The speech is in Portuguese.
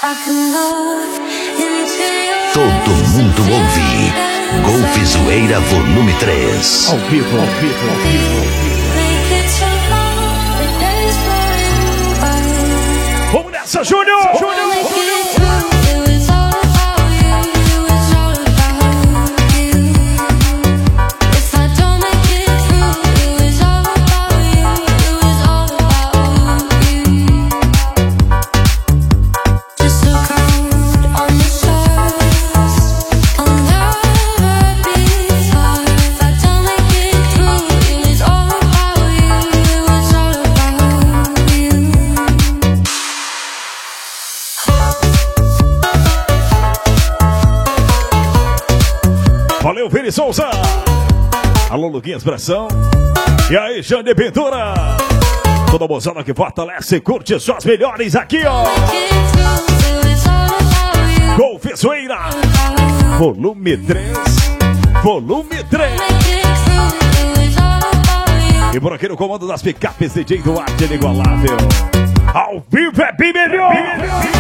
Todo mundo ouve. Golfe Zoeira Volume 3. Ao vivo, ao vivo, ao vivo, ao vivo. Vamos nessa, Júnior! Valeu, Vini Souza. Alô, Luquinhas Pressão. E aí, Jane Pintura. Toda mozada que fortalece e curte só as melhores aqui, ó. Golfe Zoeira Volume 3. Volume 3. E por aqui no comando das picapes, DJ Duarte Inigualável. Ao vivo é bem melhor.